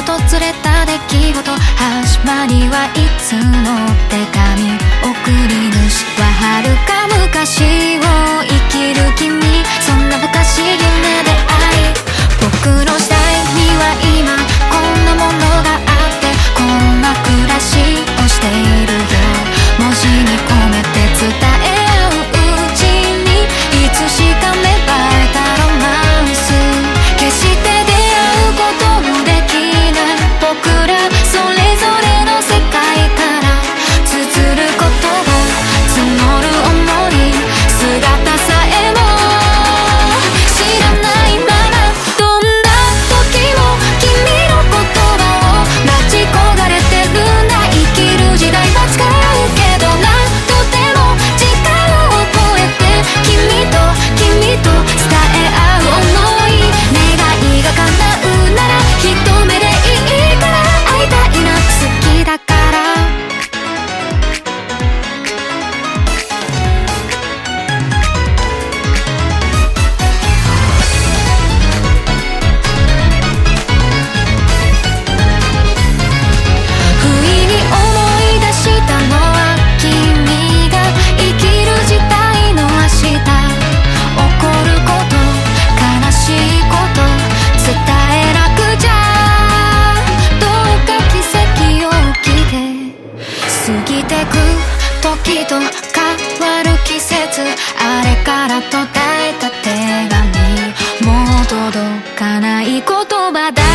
訪れた出来事、始まりはいつの手紙、送り主は遥か昔を生きる君、そんな不可思議な出会い、僕の時代には今こんなものがあって、こんな暮らしをしているよ、文字に込めて伝え合ううちに、いつしか芽生えたロマンス、決して出会うことのできない僕らそれぞれの世界から綴ることを募る想い、姿さえも知らないまま、どんな時も君の言葉を待ち焦がれてるんだ、生きる時代は使うけど何とでも時間を超えて君と伝え合う想い、願いが叶うなら一目でいいから会いたいな、好きだから不意に思い出したのは君が生きる時代の明日、起こること悲しいこと伝えなくちゃ、どうか奇跡を起きて過ぎてく時と変わる季節、あれから途絶えた手紙、もう届かない言葉だ